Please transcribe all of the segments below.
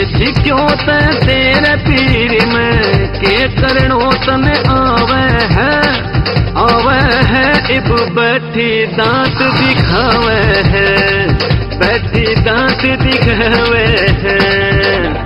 सिक्यो ते तेरे पीर में के करनो तने आवे है इब बैठी दांत दिखावे है, बैठी दांत दिखावे है।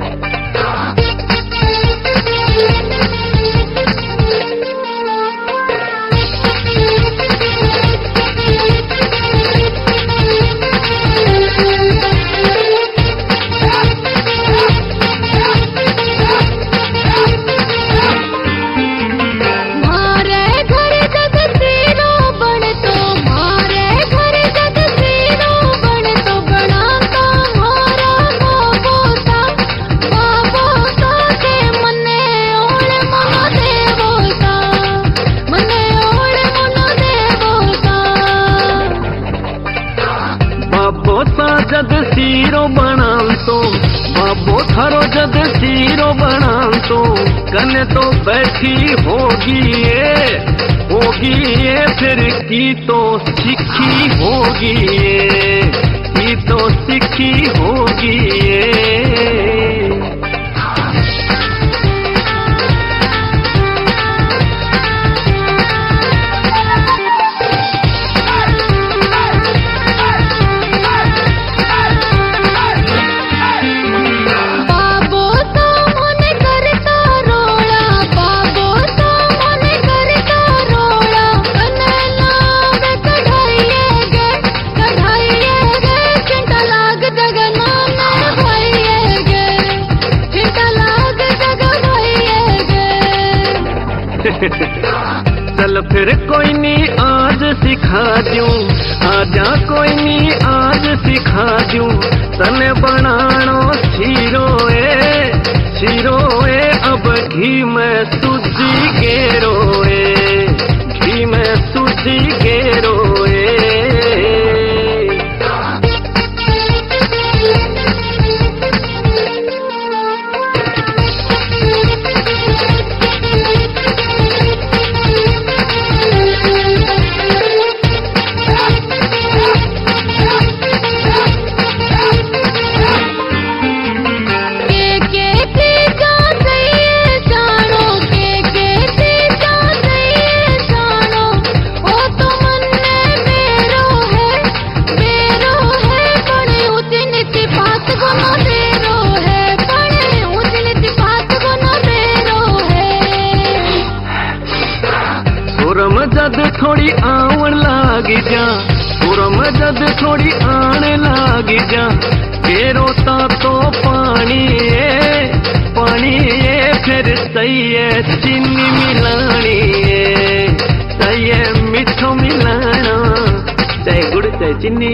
जद सीरो बनान तो बाबो थारो जद सीरो बनान तो कने तो बैठी होगी ये फिर की तो सीखी होगी ये, की तो सीखी होगी ये। चल फिर कोई नहीं आज सिखा दूं, आजा कोई नहीं आज सिखा दूं तने बनानो शिरोए अब घी में सूजी गेरोए, घी में सूजी गेरोए। जद थोड़ी आवन लागी जा, पुरम जद थोड़ी आने लागी जा, के रोता तो पानी फिर सही है चीनी मिलानी सही है मिठो मिलाना, चाहे गुड़ चाहे चीनी।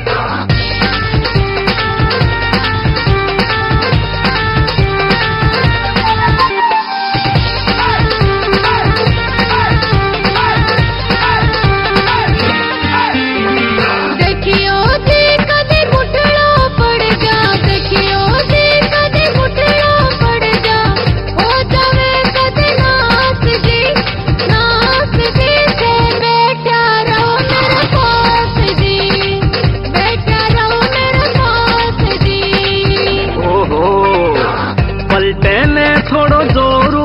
थोड़ो जोर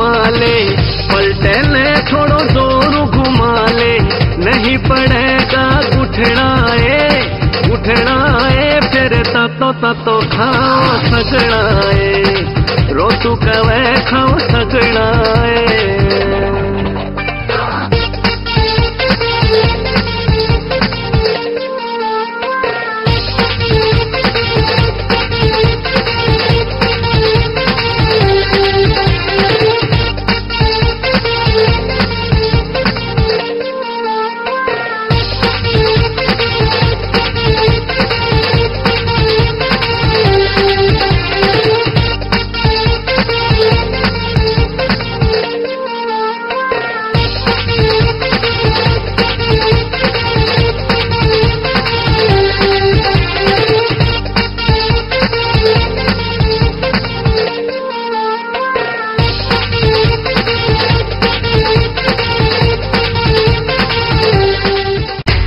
घुमा ले नहीं पड़ेगा उठना है फिर ततो खाओ सगड़ा है।